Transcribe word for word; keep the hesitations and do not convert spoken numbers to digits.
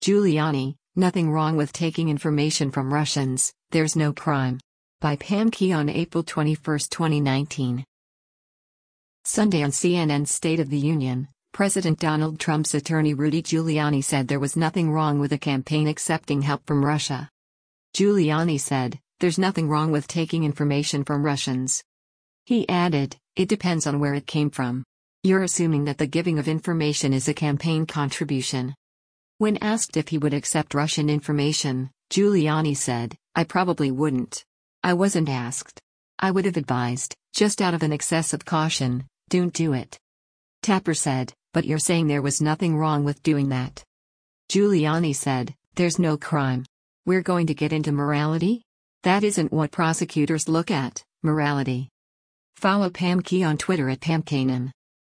Giuliani, nothing wrong with taking information from Russians, there's no crime. By Pam Key on April twenty-first, twenty nineteen. Sunday on C N N's State of the Union, President Donald Trump's attorney Rudy Giuliani said there was nothing wrong with a campaign accepting help from Russia. Giuliani said, "There's nothing wrong with taking information from Russians." He added, "It depends on where it came from. You're assuming that the giving of information is a campaign contribution." When asked if he would accept Russian information, Giuliani said, "I probably wouldn't. I wasn't asked. I would have advised, just out of an excess of caution, don't do it." Tapper said, "But you're saying there was nothing wrong with doing that." Giuliani said, "There's no crime. We're going to get into morality? That isn't what prosecutors look at, morality." Follow Pam Key on Twitter at Pamkanan.